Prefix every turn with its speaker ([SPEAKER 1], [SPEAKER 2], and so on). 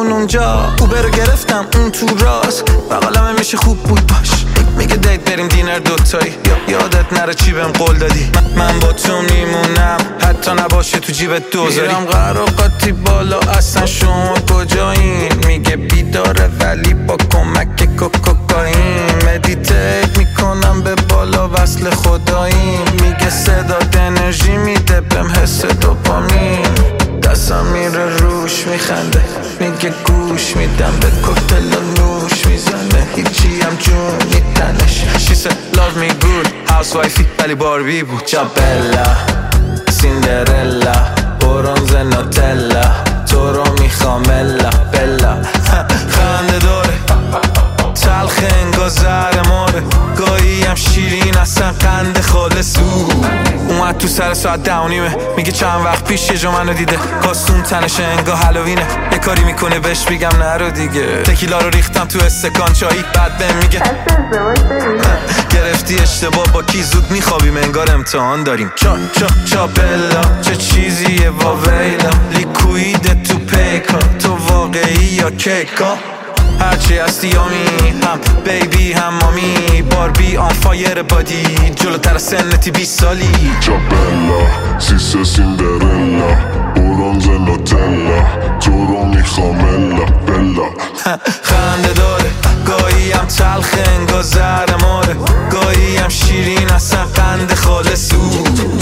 [SPEAKER 1] اون اونجا، اوبر رو گرفتم اون تو راست، بغلم میشه خوب بود باش. میگه دیت بریم دینر دوتایی، یادت نره چی بهم قول دادی. من با تو میمونم حتی نباشه تو جیبت دوزاری. میرم قراقاتی بالا اصلا شما کجایین؟ میگه بیداره ولی با کمک کوکائین. مدیتیت میکنم به بالا وصل خداییم. میگه صدات انرژی میده بهم حس دوپامین. دستم میره روش میخنده، میگه گوش میدم به کوکتل نوش میزنه، هیچی هم جون میتنش. She said love me good housewifey ولی باربی بود. جابلا سیندرلا برونز نوتلا، تو رو میخوام الا بلا. خنده داره تلخ انگار زهر ماره، گاهی هم شیرین اصلا قند خالصو. اومد تو سر ساعت 10:30 میگه چند وقت پیش یه جا منو دیده، کاستون تنشه انگار هالوینه. یه کاری میکنه بهش بگم نرو دیگه، تکیلا رو ریختم تو استکان چایی. بعد بهم میگه گرفتی اشتباه با کی، زود میخوابیم انگار امتحان داریم. چا بلا چه چیزیه واویلا، لیکوید تو پیکا، تو واقعی یا کیکا؟ هرچی هستی یامی هم بیبی هم مامی، باربی آن فایر بادی جلوتر سنتی 20 سالی.
[SPEAKER 2] جابلا سیسه سیندرلا برونز نوتلا، تو رو میخوام الا بلا.
[SPEAKER 1] خنده داره گاهی هم تلخ انگار زهر ماره، گاهی هم شیرین اصلا قند خالصو.